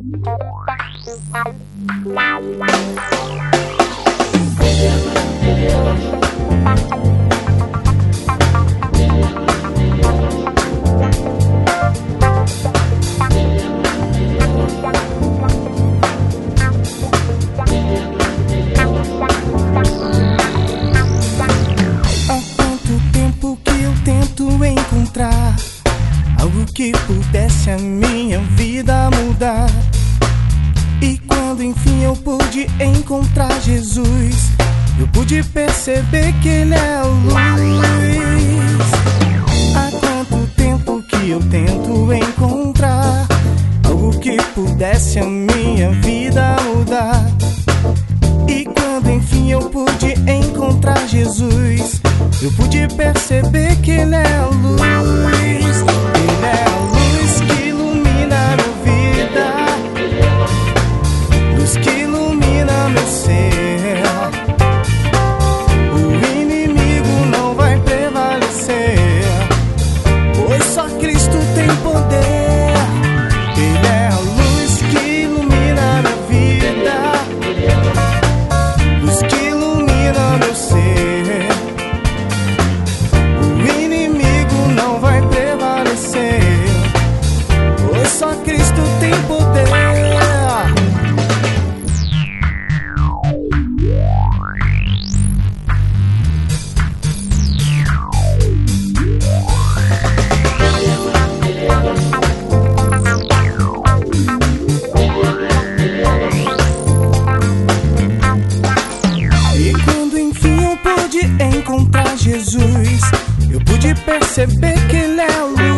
Encontrar algo que pudesse a minha vida mudar. E quando enfim eu pude encontrar Jesus, eu pude perceber que Ele é a luz. Há quanto tempo que eu tento encontrar algo que pudesse a minha vida mudar. E quando enfim eu pude encontrar Jesus, eu pude perceber que Ele é a luz. Ele é a luz que ilumina a minha vida, luz que ilumina meu ser. O inimigo não vai prevalecer, pois só Cristo tem poder. Ele é a luz que ilumina a minha vida, luz que ilumina meu ser. Só Cristo tem poder. E quando enfim eu pude encontrar Jesus, eu pude perceber que Ele é a luz.